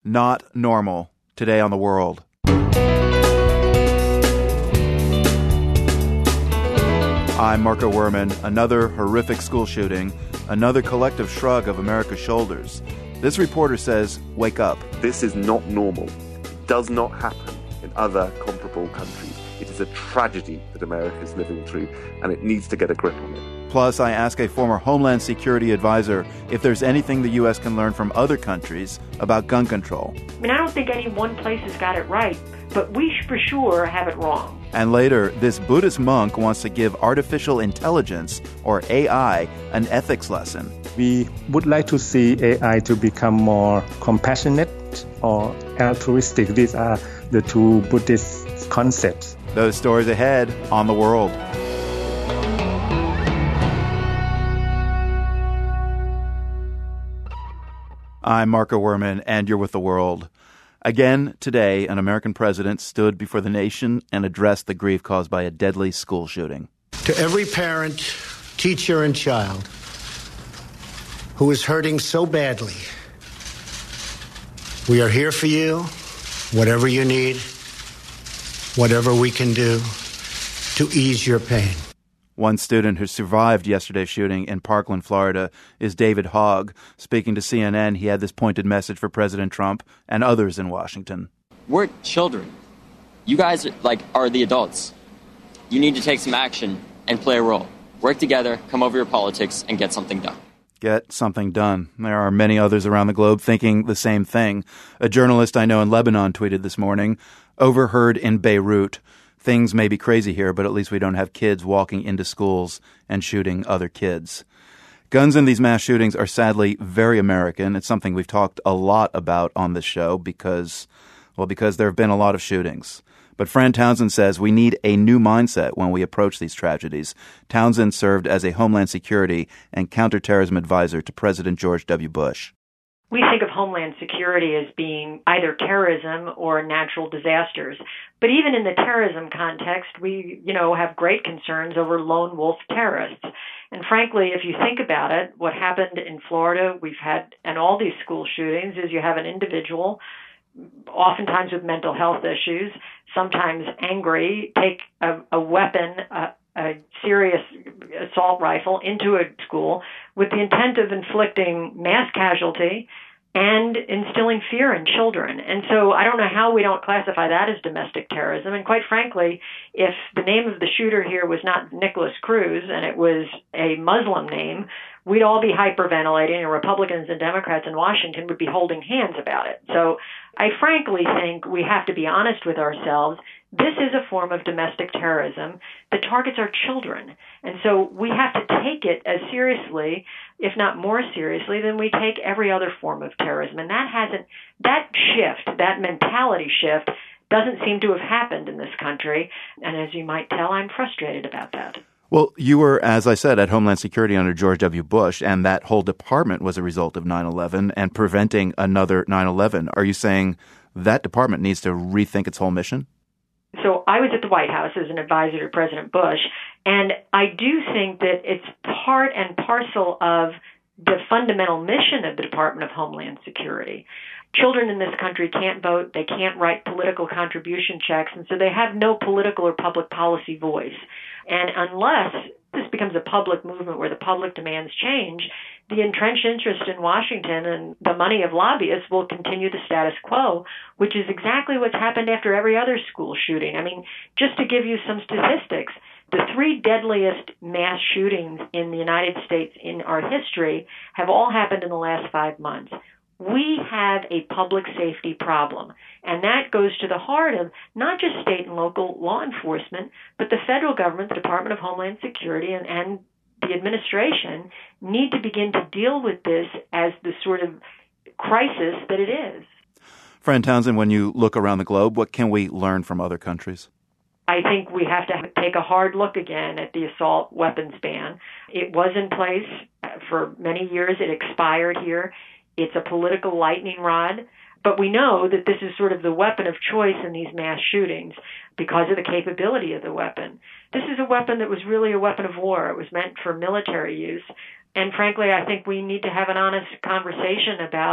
Not normal. Today on The World. I'm Marco Werman. Another horrific school shooting, another collective shrug of America's shoulders. This reporter says, wake up. This is not normal. It does not happen in other comparable countries. It is a tragedy that America is living through, and it needs to get a grip on it. Plus, I ask a former Homeland Security advisor if there's anything the U.S. can learn from other countries about gun control. I don't think any one place has got it right, but we for sure have it wrong. And later, this Buddhist monk wants to give artificial intelligence, or AI, an ethics lesson. We would like to see AI to become more compassionate or altruistic. These are the two Buddhist concepts. Those stories ahead on The World. I'm Marco Werman, and you're with The World. Again, today, an American president stood before the nation and addressed the grief caused by a deadly school shooting. To every parent, teacher, and child who is hurting so badly, we are here for you, whatever you need, whatever we can do to ease your pain. One student who survived yesterday's shooting in Parkland, Florida, is David Hogg. Speaking to CNN, he had this pointed message for President Trump and others in Washington. We're children. You guys are the adults. You need to take some action and play a role. Work together, come over your politics, and get something done. Get something done. There are many others around the globe thinking the same thing. A journalist I know in Lebanon tweeted this morning, overheard in Beirut. Things may be crazy here, but at least we don't have kids walking into schools and shooting other kids. Guns in these mass shootings are sadly very American. It's something we've talked a lot about on this show because there have been a lot of shootings. But Fran Townsend says we need a new mindset when we approach these tragedies. Townsend served as a Homeland Security and counterterrorism advisor to President George W. Bush. We think of Homeland Security as being either terrorism or natural disasters. But even in the terrorism context, we, have great concerns over lone wolf terrorists. And frankly, if you think about it, what happened in Florida, and all these school shootings, is you have an individual, oftentimes with mental health issues, sometimes angry, take a weapon, a serious assault rifle into a school with the intent of inflicting mass casualty and instilling fear in children. And so I don't know how we don't classify that as domestic terrorism. And quite frankly, if the name of the shooter here was not Nicholas Cruz and it was a Muslim name, we'd all be hyperventilating, and Republicans and Democrats in Washington would be holding hands about it. So I frankly think we have to be honest with ourselves. This is a form of domestic terrorism that targets our children. And so we have to take it as seriously, if not more seriously, than we take every other form of terrorism. And that mentality shift doesn't seem to have happened in this country. And as you might tell, I'm frustrated about that. Well, you were, as I said, at Homeland Security under George W. Bush, and that whole department was a result of 9/11 and preventing another 9/11. Are you saying that department needs to rethink its whole mission? So I was at the White House as an advisor to President Bush, and I do think that it's part and parcel of the fundamental mission of the Department of Homeland Security. Children in this country can't vote, they can't write political contribution checks, and so they have no political or public policy voice. And unless this becomes a public movement where the public demands change, the entrenched interest in Washington and the money of lobbyists will continue the status quo, which is exactly what's happened after every other school shooting. Just to give you some statistics, the 3 deadliest mass shootings in the United States in our history have all happened in the last 5 months. We have a public safety problem, and that goes to the heart of not just state and local law enforcement, but the federal government, the Department of Homeland Security, and the administration need to begin to deal with this as the sort of crisis that it is. Fran Townsend, when you look around the globe, what can we learn from other countries? I think we have to take a hard look again at the assault weapons ban. It was in place for many years. It expired here. It's a political lightning rod. But we know that this is sort of the weapon of choice in these mass shootings because of the capability of the weapon. This is a weapon that was really a weapon of war. It was meant for military use. And frankly, I think we need to have an honest conversation about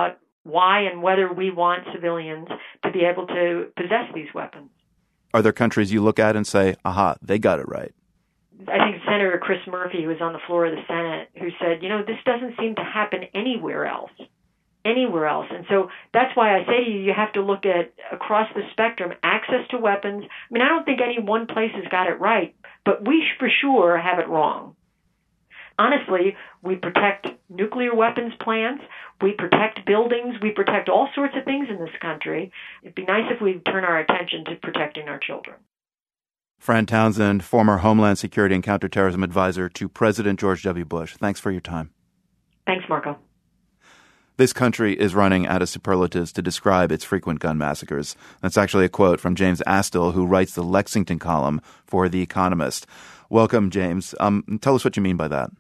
why and whether we want civilians to be able to possess these weapons. Are there countries you look at and say, aha, they got it right? I think Senator Chris Murphy, who was on the floor of the Senate, who said, this doesn't seem to happen anywhere else. And so that's why I say to you, you have to look at across the spectrum, access to weapons. I mean, I don't think any one place has got it right, but we for sure have it wrong. Honestly, we protect nuclear weapons plants, we protect buildings, we protect all sorts of things in this country. It'd be nice if we turn our attention to protecting our children. Fran Townsend, former Homeland Security and Counterterrorism Advisor to President George W. Bush. Thanks for your time. Thanks, Marco. This country is running out of superlatives to describe its frequent gun massacres. That's actually a quote from James Astle, who writes the Lexington column for The Economist. Welcome, James. Tell us what you mean by that.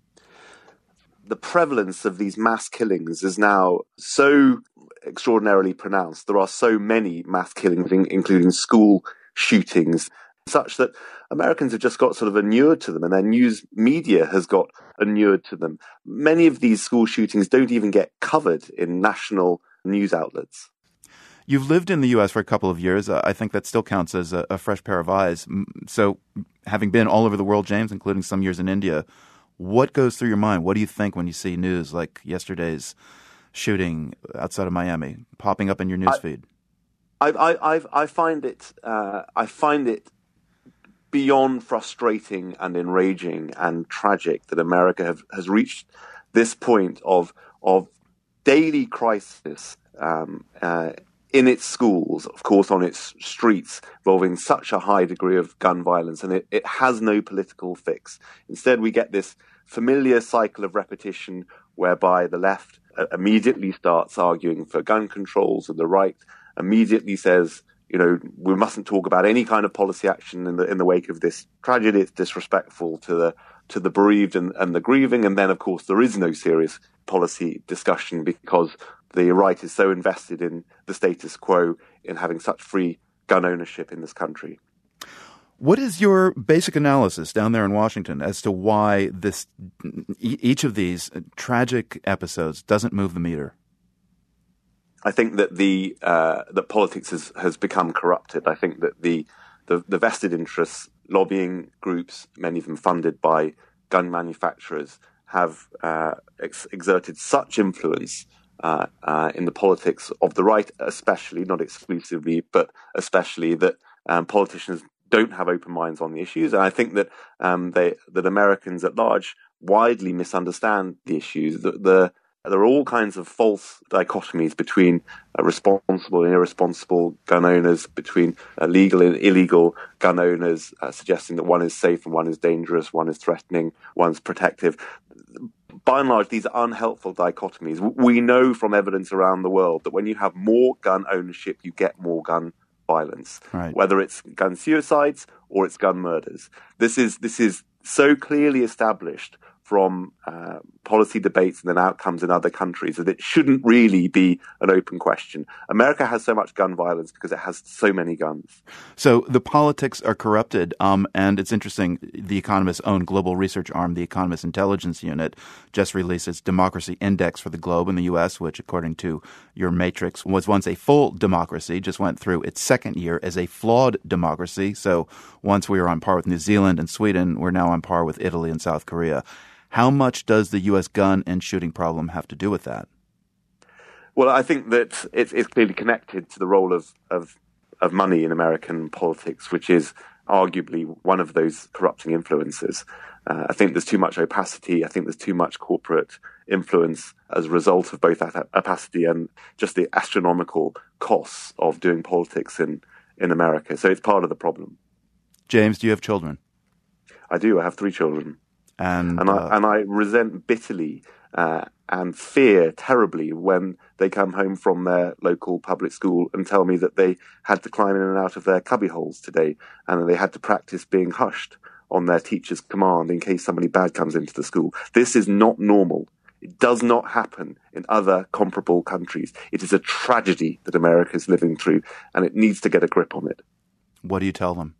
The prevalence of these mass killings is now so extraordinarily pronounced. There are so many mass killings, including school shootings, such that Americans have just got sort of inured to them, and their news media has got inured to them. Many of these school shootings don't even get covered in national news outlets. You've lived in the U.S. for a couple of years. I think that still counts as a fresh pair of eyes. So having been all over the world, James, including some years in India, what goes through your mind? What do you think when you see news like yesterday's shooting outside of Miami popping up in your newsfeed? I find it beyond frustrating and enraging and tragic that America has reached this point of daily crisis in its schools, of course, on its streets, involving such a high degree of gun violence, and it has no political fix. Instead, we get this familiar cycle of repetition whereby the left immediately starts arguing for gun controls and the right immediately says, we mustn't talk about any kind of policy action in the wake of this tragedy. It's disrespectful to the bereaved and the grieving. And then, of course, there is no serious policy discussion because the right is so invested in the status quo, in having such free gun ownership in this country. What is your basic analysis down there in Washington as to why each of these tragic episodes doesn't move the meter? I think that that politics has become corrupted. I think that the vested interests, lobbying groups, many of them funded by gun manufacturers, have exerted such influence in the politics of the right, especially, not exclusively, but especially, that politicians don't have open minds on the issues. And I think that that Americans at large widely misunderstand the issues. There are all kinds of false dichotomies between responsible and irresponsible gun owners, between legal and illegal gun owners, suggesting that one is safe and one is dangerous, one is threatening, one's protective. By and large, these are unhelpful dichotomies. We know from evidence around the world that when you have more gun ownership, you get more gun violence, right, whether it's gun suicides or it's gun murders. This is so clearly established from policy debates and then outcomes in other countries that it shouldn't really be an open question. America has so much gun violence because it has so many guns. So the politics are corrupted, and it's interesting, The Economist's own global research arm, the Economist Intelligence Unit, just released its Democracy Index for the globe in the U.S., which, according to your matrix, was once a full democracy, just went through its second year as a flawed democracy. So once we were on par with New Zealand and Sweden, we're now on par with Italy and South Korea. How much does the U.S. gun and shooting problem have to do with that? Well, I think that it's clearly connected to the role of money in American politics, which is arguably one of those corrupting influences. I think there's too much opacity. I think there's too much corporate influence as a result of both that opacity and just the astronomical costs of doing politics in America. So it's part of the problem. James, do you have children? I do. I have 3 children. And I resent bitterly and fear terribly when they come home from their local public school and tell me that they had to climb in and out of their cubbyholes today and they had to practice being hushed on their teacher's command in case somebody bad comes into the school. This is not normal. It does not happen in other comparable countries. It is a tragedy that America is living through, and it needs to get a grip on it. What do you tell them?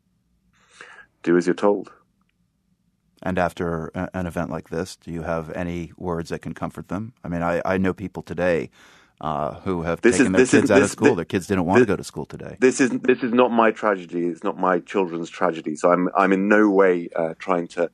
Do as you're told. And after an event like this, do you have any words that can comfort them? I mean, I know people today who have taken their kids out of school. Their kids didn't want to go to school today. This is not my tragedy. It's not my children's tragedy. So I'm in no way trying to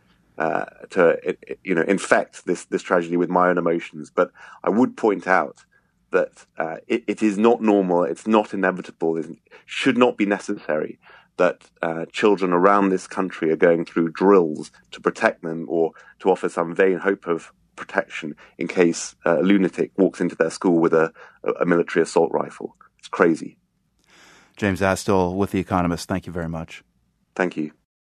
infect this tragedy with my own emotions. But I would point out that it is not normal. It's not inevitable. It should not be necessary that children around this country are going through drills to protect them or to offer some vain hope of protection in case a lunatic walks into their school with a military assault rifle. It's crazy. James Astle with The Economist, thank you very much. Thank you.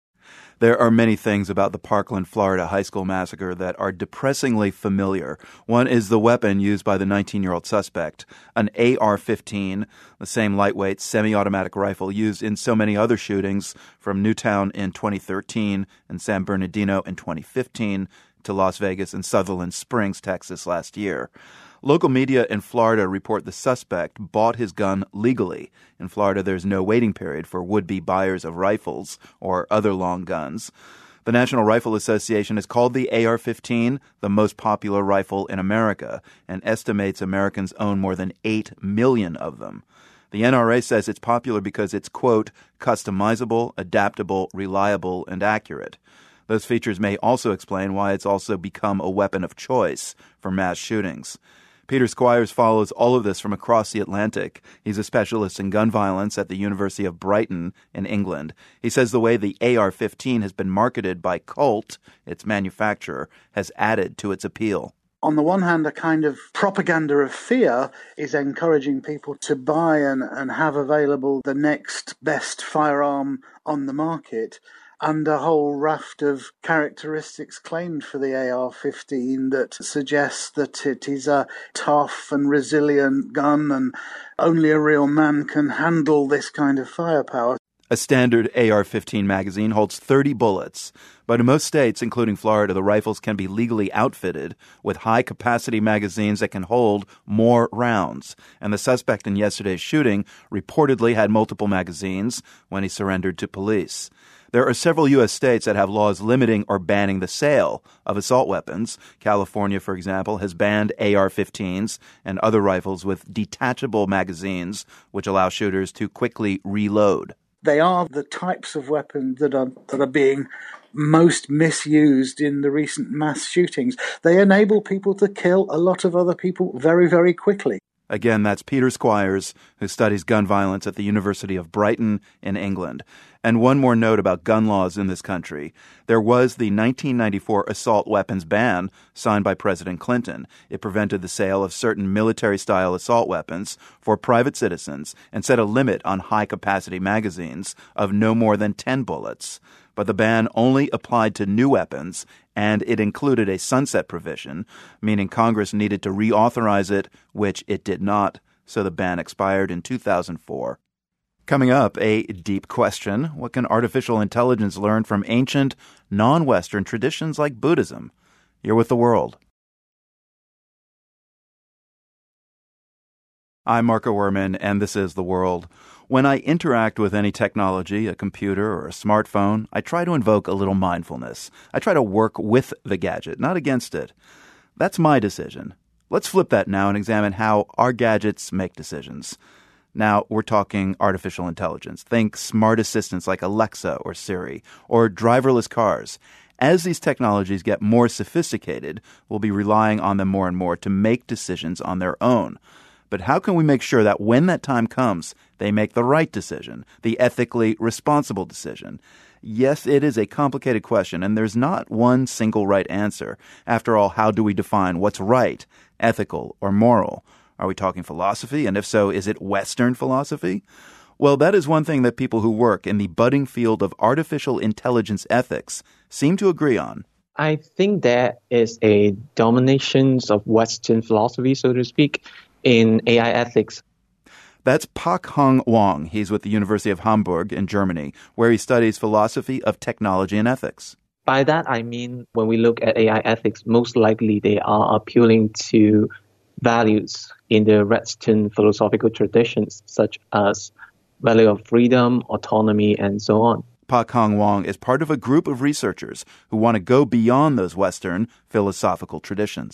There are many things about the Parkland, Florida high school massacre that are depressingly familiar. One is the weapon used by the 19-year-old suspect, an AR-15, the same lightweight semi-automatic rifle used in so many other shootings, from Newtown in 2013 and San Bernardino in 2015 to Las Vegas and Sutherland Springs, Texas last year. Local media in Florida report the suspect bought his gun legally. In Florida, there's no waiting period for would-be buyers of rifles or other long guns. The National Rifle Association has called the AR-15 the most popular rifle in America and estimates Americans own more than 8 million of them. The NRA says it's popular because it's, quote, customizable, adaptable, reliable, and accurate. Those features may also explain why it's also become a weapon of choice for mass shootings. Peter Squires follows all of this from across the Atlantic. He's a specialist in gun violence at the University of Brighton in England. He says the way the AR-15 has been marketed by Colt, its manufacturer, has added to its appeal. On the one hand, a kind of propaganda of fear is encouraging people to buy and have available the next best firearm on the market, and a whole raft of characteristics claimed for the AR-15 that suggests that it is a tough and resilient gun and only a real man can handle this kind of firepower. A standard AR-15 magazine holds 30 bullets, but in most states, including Florida, the rifles can be legally outfitted with high-capacity magazines that can hold more rounds. And the suspect in yesterday's shooting reportedly had multiple magazines when he surrendered to police. There are several U.S. states that have laws limiting or banning the sale of assault weapons. California, for example, has banned AR-15s and other rifles with detachable magazines, which allow shooters to quickly reload. They are the types of weapons that are being most misused in the recent mass shootings. They enable people to kill a lot of other people very, very quickly. Again, that's Peter Squires, who studies gun violence at the University of Brighton in England. And one more note about gun laws in this country. There was the 1994 assault weapons ban signed by President Clinton. It prevented the sale of certain military-style assault weapons for private citizens and set a limit on high-capacity magazines of no more than 10 bullets. But the ban only applied to new weapons, and it included a sunset provision, meaning Congress needed to reauthorize it, which it did not, so the ban expired in 2004. Coming up, a deep question. What can artificial intelligence learn from ancient, non-Western traditions like Buddhism? You're with The World. I'm Marco Werman, and this is The World. When I interact with any technology, a computer or a smartphone, I try to invoke a little mindfulness. I try to work with the gadget, not against it. That's my decision. Let's flip that now and examine how our gadgets make decisions. Now, we're talking artificial intelligence. Think smart assistants like Alexa or Siri, or driverless cars. As these technologies get more sophisticated, we'll be relying on them more and more to make decisions on their own. But how can we make sure that when that time comes, they make the right decision, the ethically responsible decision? Yes, it is a complicated question, and there's not one single right answer. After all, how do we define what's right, ethical, or moral? Are we talking philosophy? And if so, is it Western philosophy? Well, that is one thing that people who work in the budding field of artificial intelligence ethics seem to agree on. I think there is a domination of Western philosophy, so to speak, in AI ethics. That's Pak-Hung Wong. He's with the University of Hamburg in Germany, where he studies philosophy of technology and ethics. By that, I mean, when we look at AI ethics, most likely they are appealing to values in the Western philosophical traditions, such as value of freedom, autonomy, and so on. Pak-Hung Wong is part of a group of researchers who want to go beyond those Western philosophical traditions.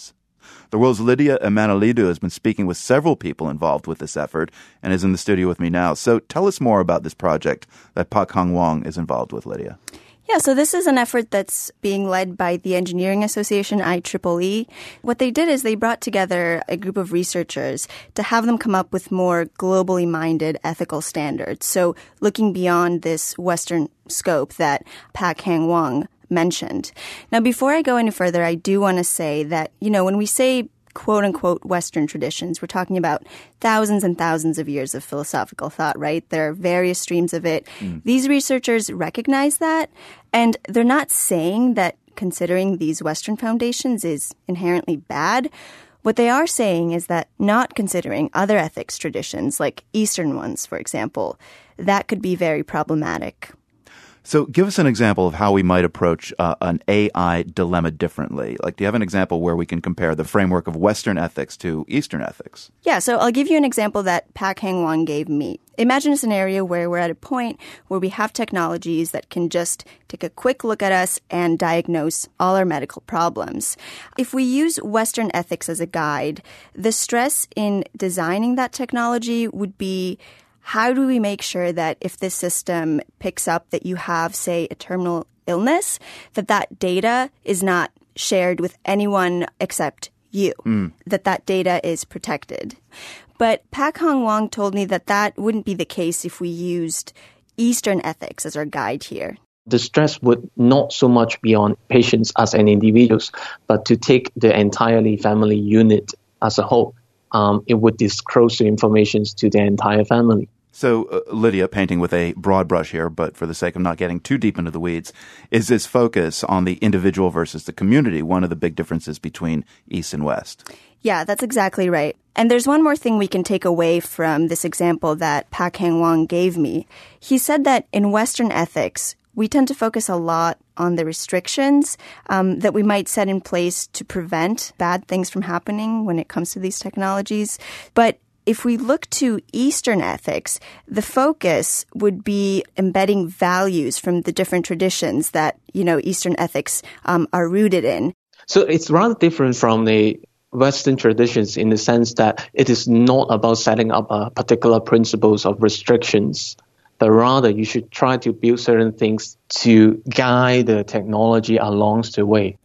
The World's Lydia Emanuelidou has been speaking with several people involved with this effort and is in the studio with me now. So tell us more about this project that Pak Hang Wong is involved with, Lydia. Yeah, so this is an effort that's being led by the Engineering Association, IEEE. What they did is they brought together a group of researchers to have them come up with more globally minded ethical standards. So looking beyond this Western scope that Pak Hang Wong mentioned. Now, before I go any further, I do want to say that, when we say quote-unquote Western traditions, we're talking about thousands and thousands of years of philosophical thought, right? There are various streams of it. These researchers recognize that, and they're not saying that considering these Western foundations is inherently bad. What they are saying is that not considering other ethics traditions, like Eastern ones, for example, that could be very problematic. So give us an example of how we might approach an AI dilemma differently. Like, do you have an example where we can compare the framework of Western ethics to Eastern ethics? Yeah, so I'll give you an example that Pak Hang Wong gave me. Imagine a scenario where we're at a point where we have technologies that can just take a quick look at us and diagnose all our medical problems. If we use Western ethics as a guide, the stress in designing that technology would be, how do we make sure that if this system picks up that you have, say, a terminal illness, that data is not shared with anyone except you, that data is protected? But Pak Hang Wong told me that wouldn't be the case if we used Eastern ethics as our guide here. The stress would not so much be on patients as an individuals, but to take the entirely family unit as a whole. It would disclose the information to the entire family. So, Lydia, painting with a broad brush here, but for the sake of not getting too deep into the weeds, is this focus on the individual versus the community one of the big differences between East and West? Yeah, that's exactly right. And there's one more thing we can take away from this example that Pak Hang Wong gave me. He said that in Western ethics, we tend to focus a lot on the restrictions that we might set in place to prevent bad things from happening when it comes to these technologies. But if we look to Eastern ethics, the focus would be embedding values from the different traditions that, Eastern ethics are rooted in. So it's rather different from the Western traditions in the sense that it is not about setting up a particular principles of restrictions, but rather you should try to build certain things to guide the technology along the way.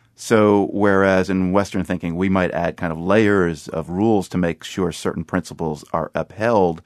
So whereas in Western thinking, we might add kind of layers of rules to make sure certain principles are upheld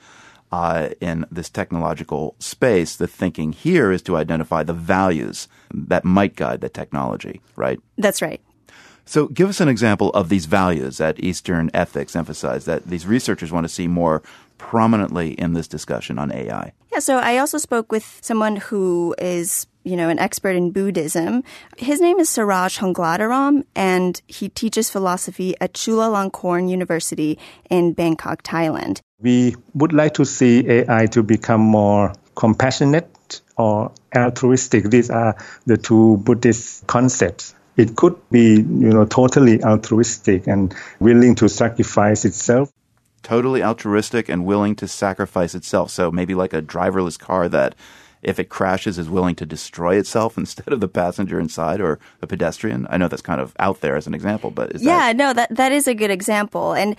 in this technological space, the thinking here is to identify the values that might guide the technology, right? That's right. So give us an example of these values that Eastern ethics emphasize, that these researchers want to see more prominently in this discussion on AI. Yeah, so I also spoke with someone who is an expert in Buddhism. His name is Suraj Hongladaram, and he teaches philosophy at Chulalongkorn University in Bangkok, Thailand. We would like to see AI to become more compassionate or altruistic. These are the two Buddhist concepts. It could be, totally altruistic and willing to sacrifice itself. Totally altruistic and willing to sacrifice itself. So maybe like a driverless car that, if it crashes, is willing to destroy itself instead of the passenger inside or the pedestrian. I know that's kind of out there as an example, but that is a good example. And,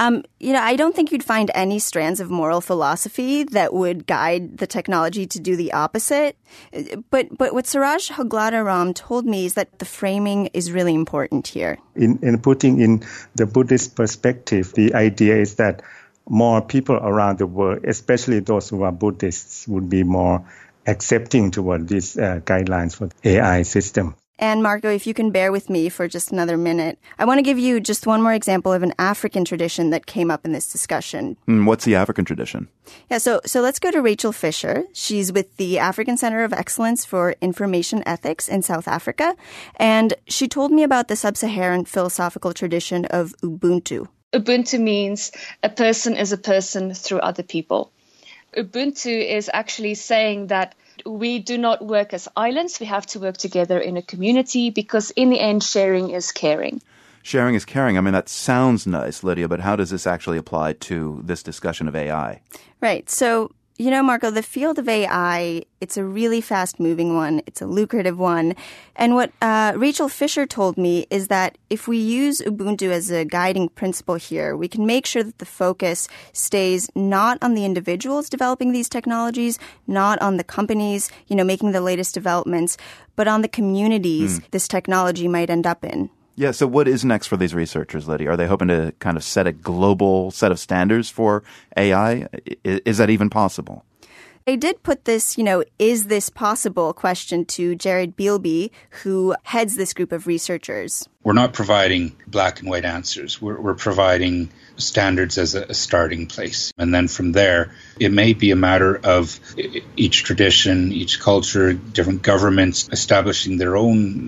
I don't think you'd find any strands of moral philosophy that would guide the technology to do the opposite. But what Suraj Hongladaram told me is that the framing is really important here. In putting in the Buddhist perspective, the idea is that more people around the world, especially those who are Buddhists, would be more accepting toward these guidelines for the AI system. And Marco, if you can bear with me for just another minute, I want to give you just one more example of an African tradition that came up in this discussion. What's the African tradition? Yeah, so let's go to Rachel Fisher. She's with the African Center of Excellence for Information Ethics in South Africa, and she told me about the sub-Saharan philosophical tradition of Ubuntu. Ubuntu means a person is a person through other people. Ubuntu is actually saying that we do not work as islands. We have to work together in a community because in the end, sharing is caring. Sharing is caring. I mean, that sounds nice, Lydia, but how does this actually apply to this discussion of AI? Right. So You know, Marco, the field of AI, it's a really fast-moving one. It's a lucrative one. And what Rachel Fisher told me is that if we use Ubuntu as a guiding principle here, we can make sure that the focus stays not on the individuals developing these technologies, not on the companies, making the latest developments, but on the communities this technology might end up in. Yeah, so what is next for these researchers, Liddy? Are they hoping to kind of set a global set of standards for AI? Is that even possible? They did put this, is this possible question to Jared Bealby, who heads this group of researchers. We're not providing black and white answers. We're providing standards as a starting place. And then from there, it may be a matter of each tradition, each culture, different governments establishing their own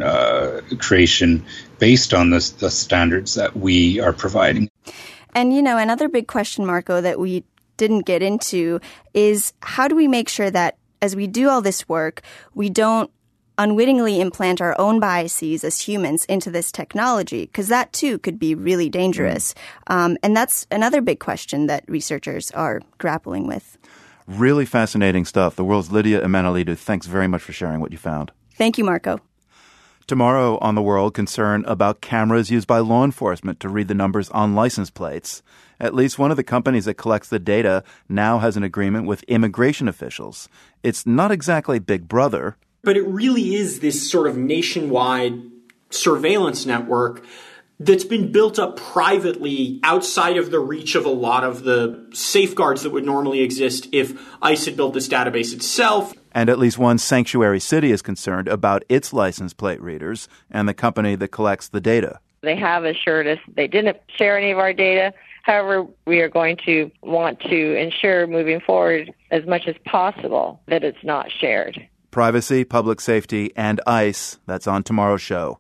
creation based on the standards that we are providing. And, another big question, Marco, that we didn't get into is how do we make sure that as we do all this work, we don't unwittingly implant our own biases as humans into this technology? Because that, too, could be really dangerous. And that's another big question that researchers are grappling with. Really fascinating stuff. The world's Lydia Emenalidou. Thanks very much for sharing what you found. Thank you, Marco. Tomorrow on The World, concern about cameras used by law enforcement to read the numbers on license plates. At least one of the companies that collects the data now has an agreement with immigration officials. It's not exactly Big Brother. But it really is this sort of nationwide surveillance network that's been built up privately outside of the reach of a lot of the safeguards that would normally exist if ICE had built this database itself. And at least one sanctuary city is concerned about its license plate readers and the company that collects the data. They have assured us they didn't share any of our data. However, we are going to want to ensure moving forward as much as possible that it's not shared. Privacy, public safety, and ICE. That's on tomorrow's show.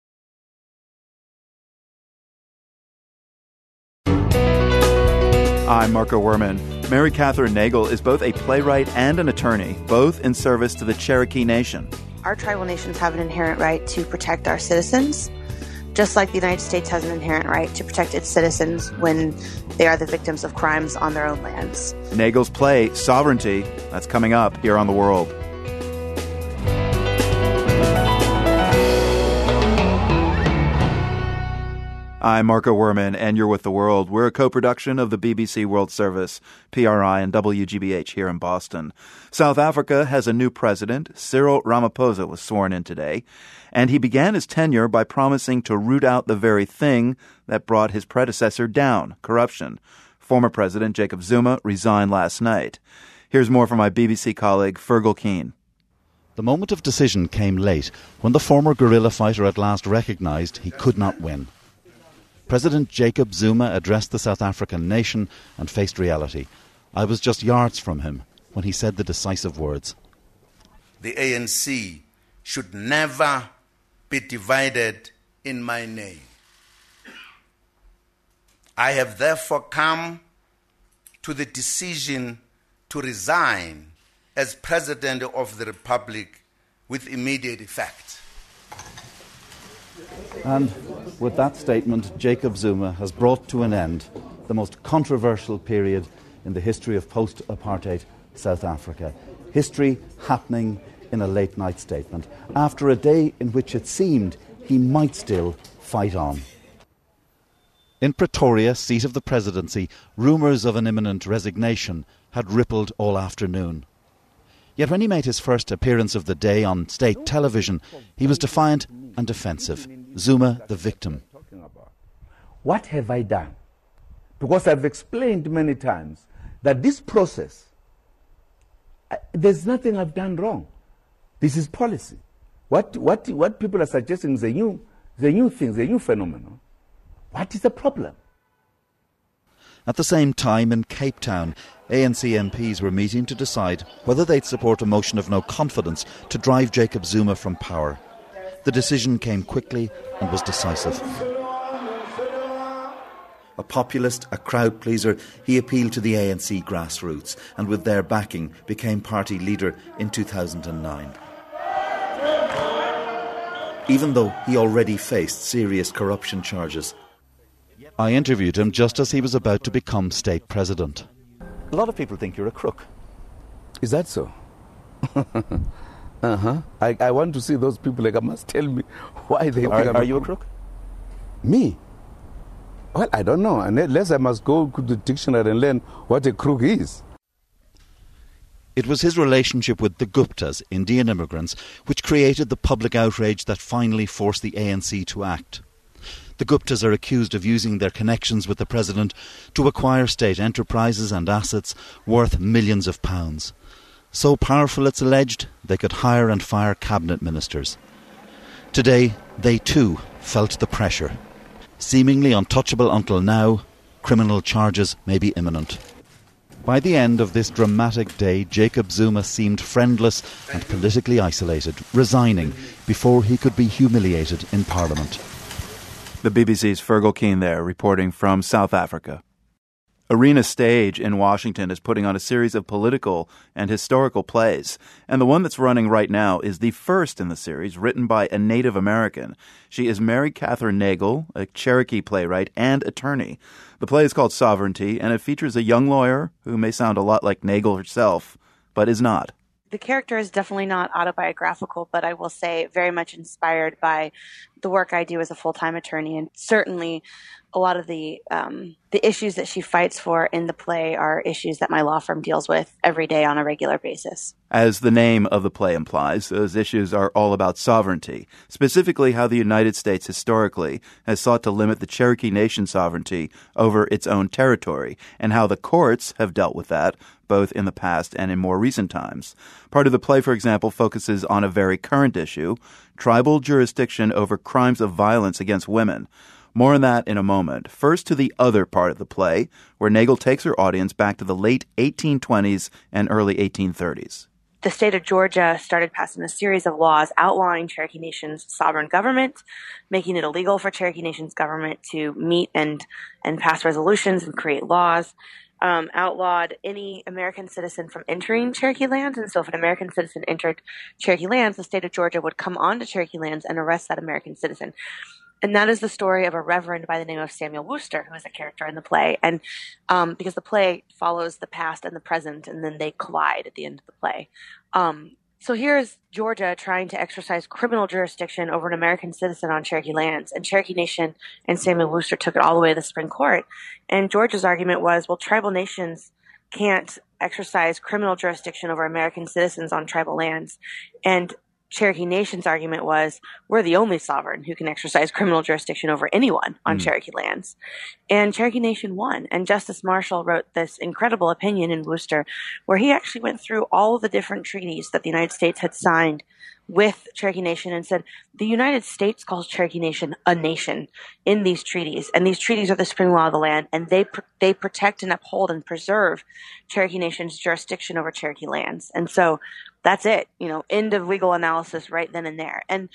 I'm Marco Werman. Mary Catherine Nagel is both a playwright and an attorney, both in service to the Cherokee Nation. Our tribal nations have an inherent right to protect our citizens, just like the United States has an inherent right to protect its citizens when they are the victims of crimes on their own lands. Nagel's play, Sovereignty, that's coming up here on The World. I'm Marco Werman, and you're with The World. We're a co-production of the BBC World Service, PRI, and WGBH here in Boston. South Africa has a new president. Cyril Ramaphosa was sworn in today, and he began his tenure by promising to root out the very thing that brought his predecessor down, corruption. Former President Jacob Zuma resigned last night. Here's more from my BBC colleague, Fergal Keane. The moment of decision came late, when the former guerrilla fighter at last recognised he could not win. President Jacob Zuma addressed the South African nation and faced reality. I was just yards from him when he said the decisive words. The ANC should never be divided in my name. I have therefore come to the decision to resign as President of the Republic with immediate effect. And with that statement, Jacob Zuma has brought to an end the most controversial period in the history of post-apartheid South Africa. History happening in a late-night statement, after a day in which it seemed he might still fight on. In Pretoria, seat of the presidency, rumours of an imminent resignation had rippled all afternoon. Yet when he made his first appearance of the day on state television, he was defiant and defensive. Zuma, the victim. What have I done? Because I've explained many times that this process, there's nothing I've done wrong. This is policy. What people are suggesting is a new thing, a new phenomenon. What is the problem? At the same time, in Cape Town, ANC MPs were meeting to decide whether they'd support a motion of no confidence to drive Jacob Zuma from power. The decision came quickly and was decisive. A populist, a crowd pleaser, he appealed to the ANC grassroots and with their backing became party leader in 2009. Even though he already faced serious corruption charges. I interviewed him just as he was about to become state president. A lot of people think you're a crook. Is that so? I want to see those people. Like, I must tell me why they. Are you a crook? Me? Well, I don't know. Unless I must go to the dictionary and learn what a crook is. It was his relationship with the Guptas, Indian immigrants, which created the public outrage that finally forced the ANC to act. The Guptas are accused of using their connections with the president to acquire state enterprises and assets worth millions of pounds. So powerful, it's alleged, they could hire and fire cabinet ministers. Today, they too felt the pressure. Seemingly untouchable until now, criminal charges may be imminent. By the end of this dramatic day, Jacob Zuma seemed friendless and politically isolated, resigning before he could be humiliated in Parliament. The BBC's Fergal Keane there, reporting from South Africa. Arena Stage in Washington is putting on a series of political and historical plays, and the one that's running right now is the first in the series, written by a Native American. She is Mary Catherine Nagle, a Cherokee playwright and attorney. The play is called Sovereignty, and it features a young lawyer who may sound a lot like Nagle herself, but is not. The character is definitely not autobiographical, but I will say very much inspired by the work I do as a full-time attorney, and certainly a lot of the issues that she fights for in the play are issues that my law firm deals with every day on a regular basis. As the name of the play implies, those issues are all about sovereignty, specifically how the United States historically has sought to limit the Cherokee Nation's sovereignty over its own territory, and how the courts have dealt with that, both in the past and in more recent times. Part of the play, for example, focuses on a very current issue, tribal jurisdiction over crimes of violence against women. More on that in a moment. First to the other part of the play, where Nagle takes her audience back to the late 1820s and early 1830s. The state of Georgia started passing a series of laws outlawing Cherokee Nation's sovereign government, making it illegal for Cherokee Nation's government to meet and pass resolutions and create laws. Outlawed any American citizen from entering Cherokee lands. And so if an American citizen entered Cherokee lands, the state of Georgia would come onto Cherokee lands and arrest that American citizen. And that is the story of a reverend by the name of Samuel Worcester, who is a character in the play. And because the play follows the past and the present, and then they collide at the end of the play. So here is Georgia trying to exercise criminal jurisdiction over an American citizen on Cherokee lands, and Cherokee Nation and Samuel Worcester took it all the way to the Supreme Court. And Georgia's argument was, well, tribal nations can't exercise criminal jurisdiction over American citizens on tribal lands. And Cherokee Nation's argument was, we're the only sovereign who can exercise criminal jurisdiction over anyone on Cherokee lands. And Cherokee Nation won. And Justice Marshall wrote this incredible opinion in Worcester, where he actually went through all of the different treaties that the United States had signed with Cherokee Nation and said, the United States calls Cherokee Nation a nation in these treaties. And these treaties are the supreme law of the land, and they protect and uphold and preserve Cherokee Nation's jurisdiction over Cherokee lands. And so that's it, end of legal analysis right then and there. And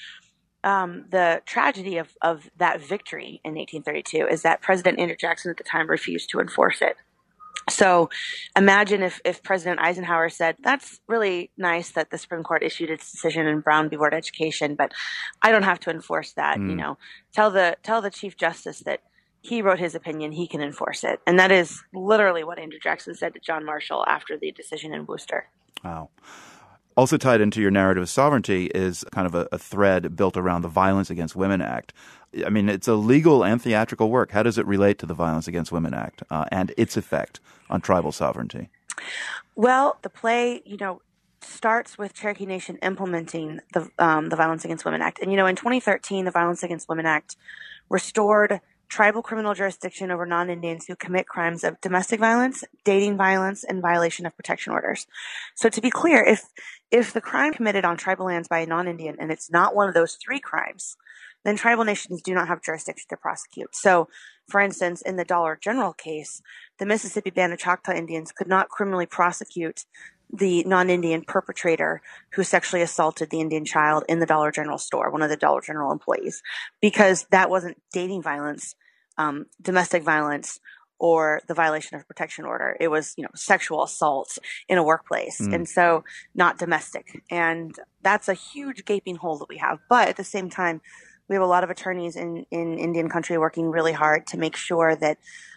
the tragedy of that victory in 1832 is that President Andrew Jackson at the time refused to enforce it. So imagine if President Eisenhower said, that's really nice that the Supreme Court issued its decision in Brown v. Board of Education, but I don't have to enforce that. Tell the Chief Justice that he wrote his opinion, he can enforce it. And that is literally what Andrew Jackson said to John Marshall after the decision in Worcester. Wow. Also tied into your narrative of sovereignty is kind of a thread built around the Violence Against Women Act. I mean, it's a legal and theatrical work. How does it relate to the Violence Against Women Act and its effect on tribal sovereignty? Well, the play, starts with Cherokee Nation implementing the Violence Against Women Act. And, in 2013, the Violence Against Women Act restored tribal criminal jurisdiction over non-Indians who commit crimes of domestic violence, dating violence, and violation of protection orders. So to be clear, if the crime committed on tribal lands by a non-Indian and it's not one of those three crimes, then tribal nations do not have jurisdiction to prosecute. So, for instance, in the Dollar General case, the Mississippi Band of Choctaw Indians could not criminally prosecute the non-Indian perpetrator who sexually assaulted the Indian child in the Dollar General store, one of the Dollar General employees, because that wasn't dating violence, domestic violence, or the violation of protection order. It was, sexual assault in a workplace. And so not domestic. And that's a huge gaping hole that we have. But at the same time, we have a lot of attorneys in Indian country working really hard to make sure that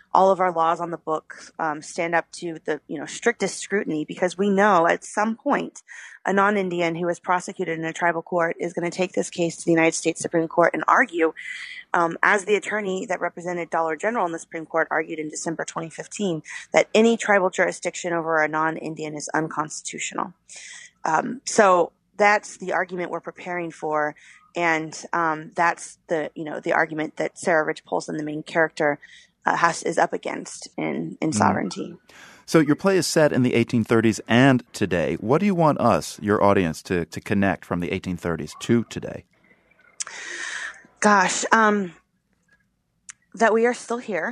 all of our laws on the books stand up to the strictest scrutiny, because we know at some point a non-Indian who is prosecuted in a tribal court is going to take this case to the United States Supreme Court and argue, as the attorney that represented Dollar General in the Supreme Court argued in December 2015, that any tribal jurisdiction over a non-Indian is unconstitutional. So that's the argument we're preparing for. And that's the argument that Sarah Rich Paulson, the main character, is up against in Sovereignty. So your play is set in the 1830s and today. What do you want us, your audience, to connect from the 1830s to today? Gosh, that we are still here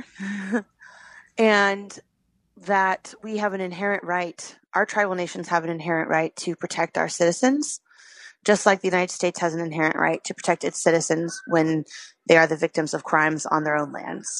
and that we have an inherent right, our tribal nations have an inherent right to protect our citizens, just like the United States has an inherent right to protect its citizens when they are the victims of crimes on their own lands.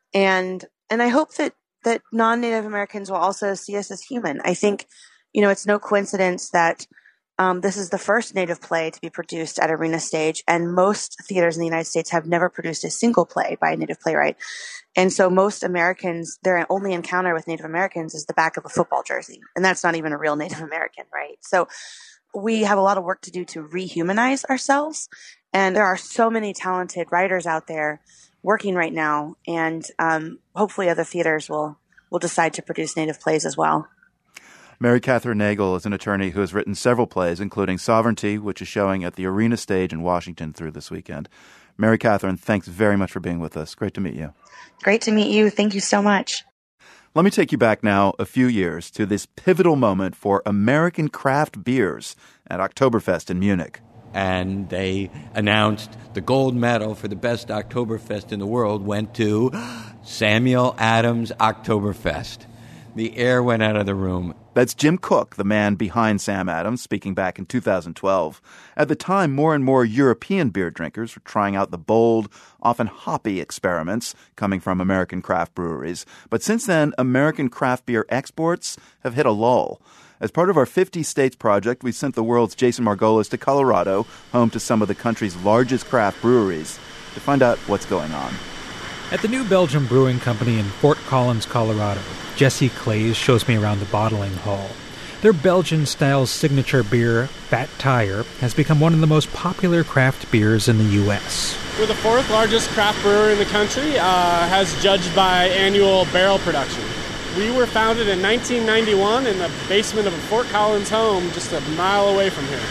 And I hope that non-Native Americans will also see us as human. I think, it's no coincidence that this is the first Native play to be produced at Arena Stage, and most theaters in the United States have never produced a single play by a Native playwright. And so most Americans, their only encounter with Native Americans is the back of a football jersey, and that's not even a real Native American, right? So we have a lot of work to do to rehumanize ourselves, and there are so many talented writers out there working right now, and hopefully other theaters will decide to produce Native plays as well. Mary Catherine Nagle is an attorney who has written several plays, including Sovereignty, which is showing at the Arena Stage in Washington through this weekend. Mary Catherine, thanks very much for being with us. Great to meet you. Great to meet you. Thank you so much. Let me take you back now a few years to this pivotal moment for American craft beers at Oktoberfest in Munich. And they announced the gold medal for the best Oktoberfest in the world went to Samuel Adams Oktoberfest. The air went out of the room. That's Jim Koch, the man behind Sam Adams, speaking back in 2012. At the time, more and more European beer drinkers were trying out the bold, often hoppy experiments coming from American craft breweries. But since then, American craft beer exports have hit a lull. As part of our 50 States project, we sent the world's Jason Margolis to Colorado, home to some of the country's largest craft breweries, to find out what's going on. At the New Belgium Brewing Company in Fort Collins, Colorado, Jesse Clays shows me around the bottling hall. Their Belgian-style signature beer, Fat Tire, has become one of the most popular craft beers in the U.S. We're the fourth largest craft brewer in the country, as judged by annual barrel production. We were founded in 1991 in the basement of a Fort Collins home just a mile away from here.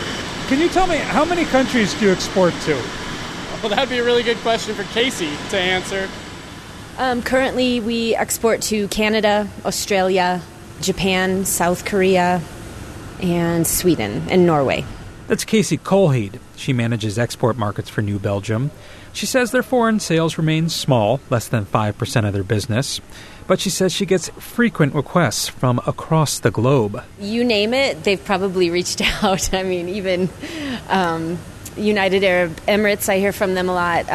Can you tell me, how many countries do you export to? Well, that'd be a really good question for Casey to answer. Currently, we export to Canada, Australia, Japan, South Korea, and Sweden, and Norway. That's Casey Colheed. She manages export markets for New Belgium. She says their foreign sales remain small, less than 5% of their business. But she says she gets frequent requests from across the globe. You name it, they've probably reached out. I mean, even United Arab Emirates, I hear from them a lot.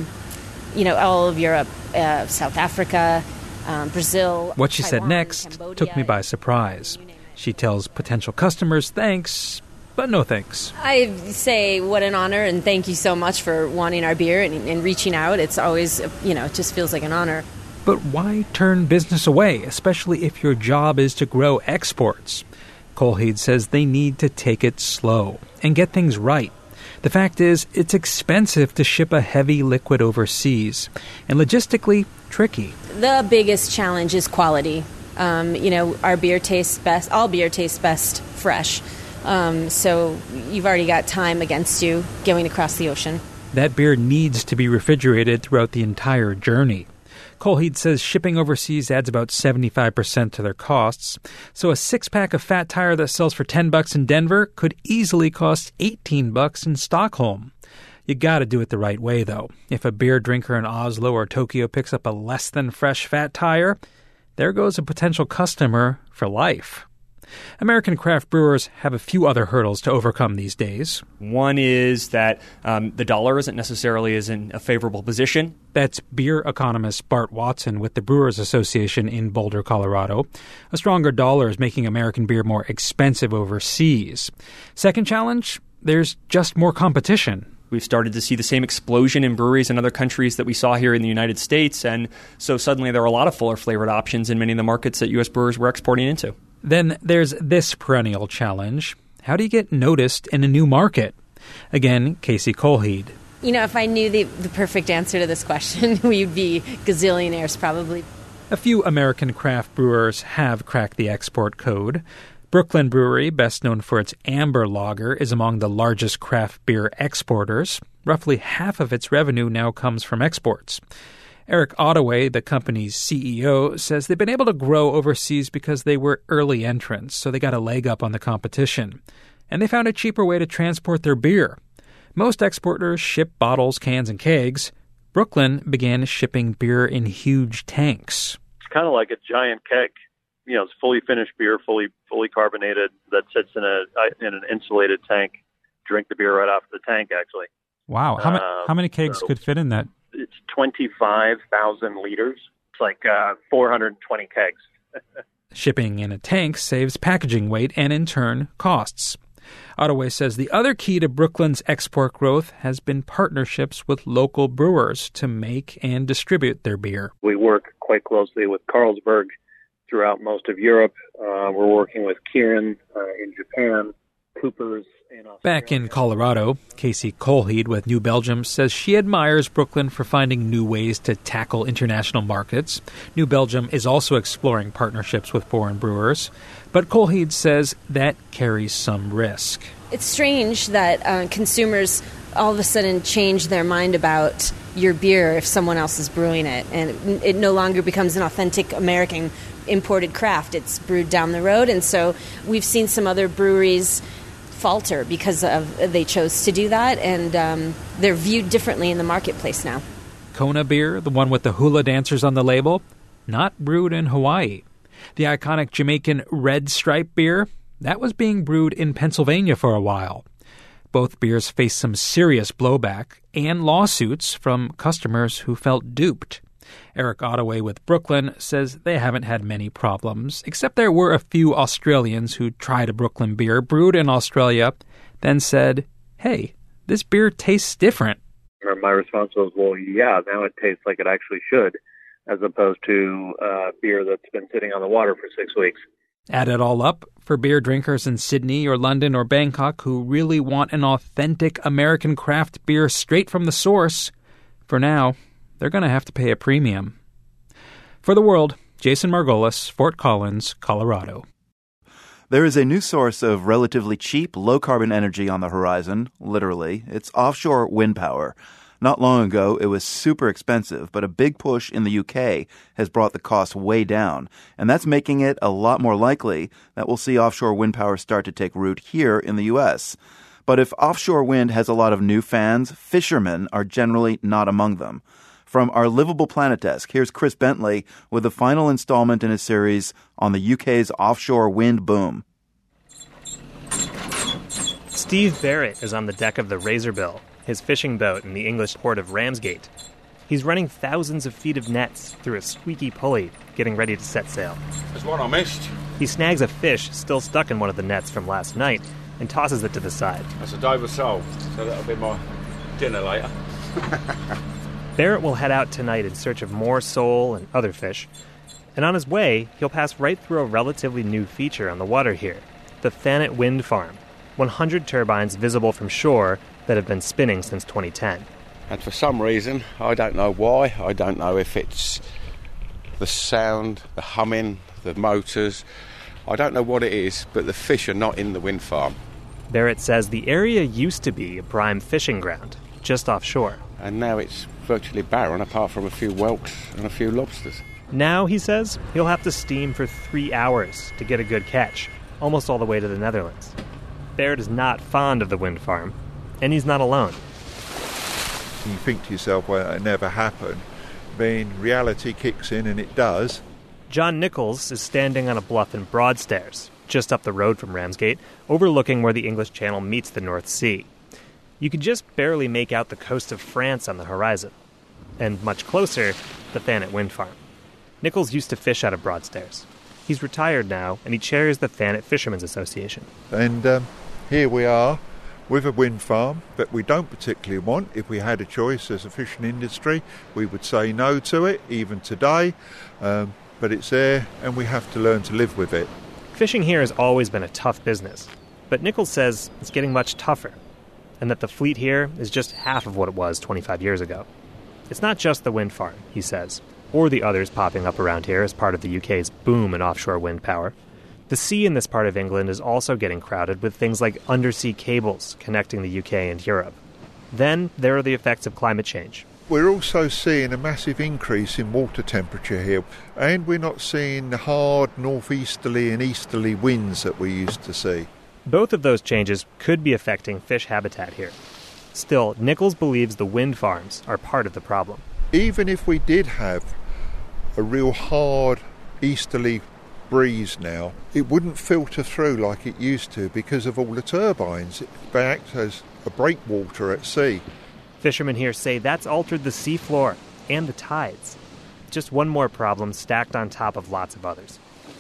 All of Europe, South Africa, Brazil. What she Taiwan, said next Cambodia, took me by surprise. She tells potential customers thanks, but no thanks. I say what an honor and thank you so much for wanting our beer and reaching out. It's always, it just feels like an honor. But why turn business away, especially if your job is to grow exports? Colheed says they need to take it slow and get things right. The fact is, it's expensive to ship a heavy liquid overseas, and logistically tricky. The biggest challenge is quality. Our beer tastes best, all beer tastes best fresh. So you've already got time against you going across the ocean. That beer needs to be refrigerated throughout the entire journey. Colheed says shipping overseas adds about 75% to their costs, so a six-pack of Fat Tire that sells for $10 in Denver could easily cost $18 in Stockholm. You gotta do it the right way, though. If a beer drinker in Oslo or Tokyo picks up a less-than-fresh Fat Tire, there goes a potential customer for life. American craft brewers have a few other hurdles to overcome these days. One is that the dollar isn't necessarily in a favorable position. That's beer economist Bart Watson with the Brewers Association in Boulder, Colorado. A stronger dollar is making American beer more expensive overseas. Second challenge, there's just more competition. We've started to see the same explosion in breweries in other countries that we saw here in the United States, and so suddenly there are a lot of fuller flavored options in many of the markets that U.S. brewers were exporting into. Then there's this perennial challenge. How do you get noticed in a new market? Again, Casey Colheed. You know, if I knew the perfect answer to this question, we'd be gazillionaires probably. A few American craft brewers have cracked the export code. Brooklyn Brewery, best known for its amber lager, is among the largest craft beer exporters. Roughly half of its revenue now comes from exports. Eric Ottaway, the company's CEO, says they've been able to grow overseas because they were early entrants, so they got a leg up on the competition. And they found a cheaper way to transport their beer. Most exporters ship bottles, cans, and kegs. Brooklyn began shipping beer in huge tanks. It's kind of like a giant keg. You know, it's fully finished beer, fully carbonated, that sits in an insulated tank. Drink the beer right off the tank, actually. Wow. How many kegs could fit in that? It's 25,000 liters. It's like 420 kegs. Shipping in a tank saves packaging weight and, in turn, costs. Ottaway says the other key to Brooklyn's export growth has been partnerships with local brewers to make and distribute their beer. We work quite closely with Carlsberg throughout most of Europe. We're working with Kirin in Japan, Cooper's in Australia. Back in Colorado, Casey Colheed with New Belgium says she admires Brooklyn for finding new ways to tackle international markets. New Belgium is also exploring partnerships with foreign brewers, but Colheed says that carries some risk. It's strange that consumers all of a sudden change their mind about your beer if someone else is brewing it, and it no longer becomes an authentic American imported craft. It's brewed down the road, and so we've seen some other breweries falter because they chose to do that, and they're viewed differently in the marketplace now. Kona beer, the one with the hula dancers on the label, not brewed in Hawaii. The iconic Jamaican Red Stripe beer, that was being brewed in Pennsylvania for a while. Both beers faced some serious blowback and lawsuits from customers who felt duped. Eric Ottaway with Brooklyn says they haven't had many problems, except there were a few Australians who tried a Brooklyn beer brewed in Australia, then said, hey, this beer tastes different. My response was, well, yeah, now it tastes like it actually should, as opposed to beer that's been sitting on the water for 6 weeks. Add it all up, for beer drinkers in Sydney or London or Bangkok who really want an authentic American craft beer straight from the source, for now, they're going to have to pay a premium. For The World, Jason Margolis, Fort Collins, Colorado. There is a new source of relatively cheap, low-carbon energy on the horizon, literally. It's offshore wind power. Not long ago, it was super expensive, but a big push in the UK has brought the cost way down, and that's making it a lot more likely that we'll see offshore wind power start to take root here in the U.S. But if offshore wind has a lot of new fans, fishermen are generally not among them. From our Livable Planet desk, here's Chris Bentley with the final installment in a series on the UK's offshore wind boom. Steve Barrett is on the deck of the Razorbill, his fishing boat in the English port of Ramsgate. He's running thousands of feet of nets through a squeaky pulley, getting ready to set sail. There's one I missed. He snags a fish still stuck in one of the nets from last night and tosses it to the side. That's a Dover sole, so that'll be my dinner later. Barrett will head out tonight in search of more sole and other fish. And on his way, he'll pass right through a relatively new feature on the water here, the Thanet Wind Farm, 100 turbines visible from shore that have been spinning since 2010. And for some reason, I don't know why, I don't know if it's the sound, the humming, the motors, I don't know what it is, but the fish are not in the wind farm. Barrett says the area used to be a prime fishing ground, just offshore. And now it's virtually barren, apart from a few whelks and a few lobsters. Now, he says, he'll have to steam for 3 hours to get a good catch, almost all the way to the Netherlands. Barrett is not fond of the wind farm, and he's not alone. You think to yourself, well, it never happened. Then reality kicks in, and it does. John Nichols is standing on a bluff in Broadstairs, just up the road from Ramsgate, overlooking where the English Channel meets the North Sea. You can just barely make out the coast of France on the horizon. And much closer, the Thanet Wind Farm. Nichols used to fish out of Broadstairs. He's retired now, and he chairs the Thanet Fishermen's Association. And here we are, with a wind farm that we don't particularly want. If we had a choice as a fishing industry, we would say no to it, even today. But it's there, and we have to learn to live with it. Fishing here has always been a tough business, but Nichols says it's getting much tougher, and that the fleet here is just half of what it was 25 years ago. It's not just the wind farm, he says, or the others popping up around here as part of the UK's boom in offshore wind power. The sea in this part of England is also getting crowded with things like undersea cables connecting the UK and Europe. Then there are the effects of climate change. We're also seeing a massive increase in water temperature here, and we're not seeing the hard northeasterly and easterly winds that we used to see. Both of those changes could be affecting fish habitat here. Still, Nichols believes the wind farms are part of the problem. Even if we did have a real hard easterly breeze now, it wouldn't filter through like it used to because of all the turbines. They act as a breakwater at sea. Fishermen here say that's altered the seafloor and the tides. Just one more problem stacked on top of lots of others.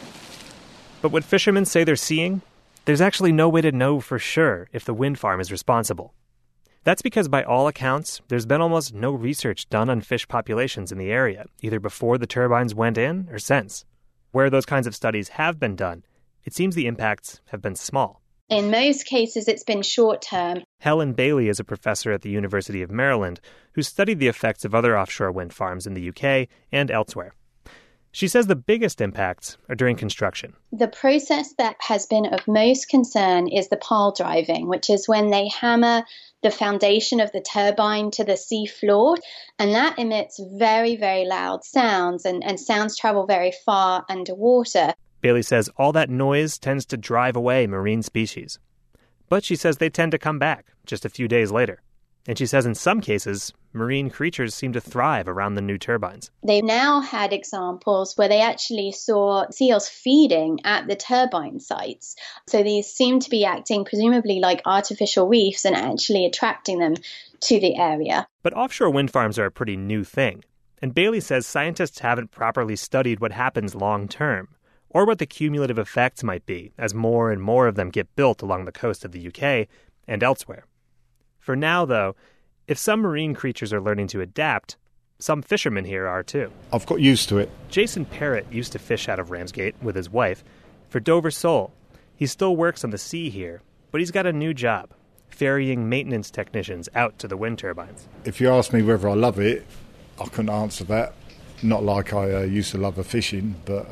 But what fishermen say they're seeing, there's actually no way to know for sure if the wind farm is responsible. That's because by all accounts, there's been almost no research done on fish populations in the area, either before the turbines went in or since. Where those kinds of studies have been done, it seems the impacts have been small. In most cases, it's been short-term. Helen Bailey is a professor at the University of Maryland who studied the effects of other offshore wind farms in the UK and elsewhere. She says the biggest impacts are during construction. The process that has been of most concern is the pile driving, which is when they hammer the foundation of the turbine to the sea floor, and that emits very, very loud sounds, and sounds travel very far underwater. Bailey says all that noise tends to drive away marine species. But she says they tend to come back just a few days later. And she says in some cases, marine creatures seem to thrive around the new turbines. They've now had examples where they actually saw seals feeding at the turbine sites. So these seem to be acting presumably like artificial reefs and actually attracting them to the area. But offshore wind farms are a pretty new thing. And Bailey says scientists haven't properly studied what happens long term, or what the cumulative effects might be as more and more of them get built along the coast of the UK and elsewhere. For now, though, if some marine creatures are learning to adapt, some fishermen here are too. I've got used to it. Jason Parrott used to fish out of Ramsgate with his wife for Dover Sole. He still works on the sea here, but he's got a new job, ferrying maintenance technicians out to the wind turbines. If you ask me whether I love it, I couldn't answer that. Not like I used to love the fishing, but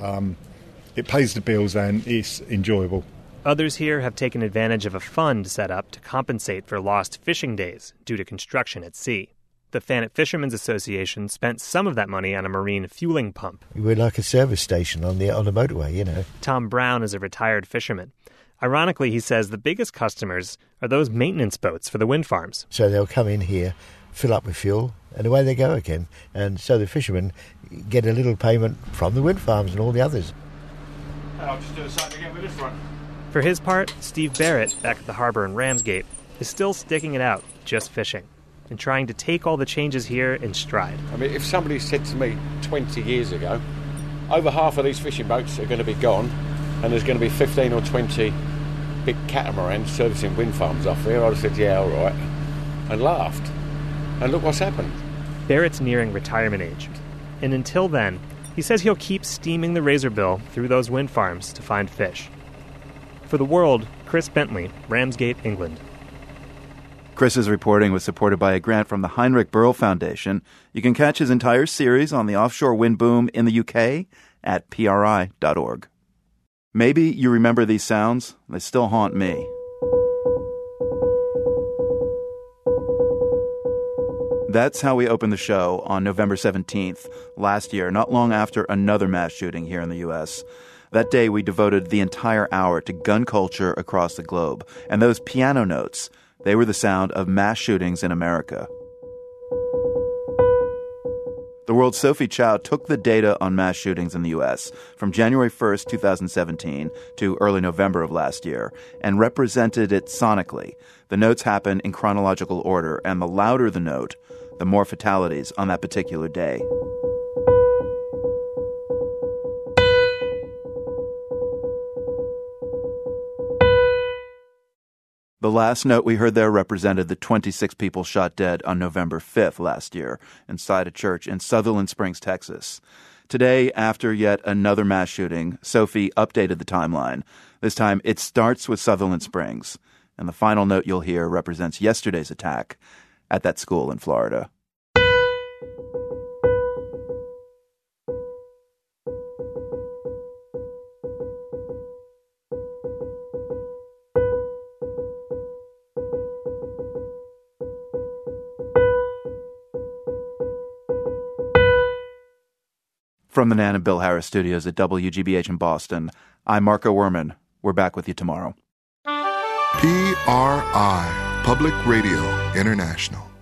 it pays the bills and it's enjoyable. Others here have taken advantage of a fund set up to compensate for lost fishing days due to construction at sea. The Thanet Fishermen's Association spent some of that money on a marine fueling pump. We're like a service station on the motorway, you know. Tom Brown is a retired fisherman. Ironically, he says the biggest customers are those maintenance boats for the wind farms. So they'll come in here, fill up with fuel, and away they go again. And so the fishermen get a little payment from the wind farms and all the others. And I'll just do the same again with this one. For his part, Steve Barrett, back at the harbour in Ramsgate, is still sticking it out, just fishing, and trying to take all the changes here in stride. I mean, if somebody said to me 20 years ago, over half of these fishing boats are going to be gone, and there's going to be 15 or 20 big catamarans servicing wind farms off here, I'd have said, yeah, all right, and laughed. And look what's happened. Barrett's nearing retirement age, and until then, he says he'll keep steaming the razor bill through those wind farms to find fish. For The World, Chris Bentley, Ramsgate, England. Chris's reporting was supported by a grant from the Heinrich Böll Foundation. You can catch his entire series on the offshore wind boom in the UK at PRI.org. Maybe you remember these sounds. They still haunt me. That's how we opened the show on November 17th last year, not long after another mass shooting here in the U.S. That day, we devoted the entire hour to gun culture across the globe. And those piano notes, they were the sound of mass shootings in America. The World's Sophie Chow took the data on mass shootings in the U.S. from January 1st, 2017 to early November of last year and represented it sonically. The notes happen in chronological order, and the louder the note, the more fatalities on that particular day. The last note we heard there represented the 26 people shot dead on November 5th last year inside a church in Sutherland Springs, Texas. Today, after yet another mass shooting, Sophie updated the timeline. This time, it starts with Sutherland Springs. And the final note you'll hear represents yesterday's attack at that school in Florida. From the Nan and Bill Harris studios at WGBH in Boston, I'm Marco Werman. We're back with you tomorrow. PRI, Public Radio International.